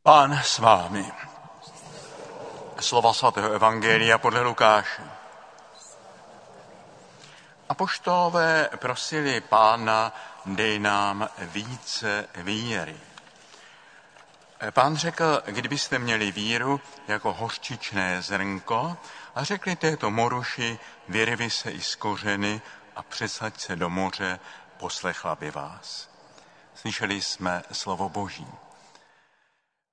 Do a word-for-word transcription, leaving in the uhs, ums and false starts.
Pán s vámi. Slova svatého evangelia podle Lukáše. Apoštolové prosili Pána, dej nám více víry. Pán řekl, kdybyste měli víru jako hořčičné zrnko a řekli této moruši, vyrvi se i z kořeny a přesaď se do moře, poslechla by vás. Slyšeli jsme slovo Boží.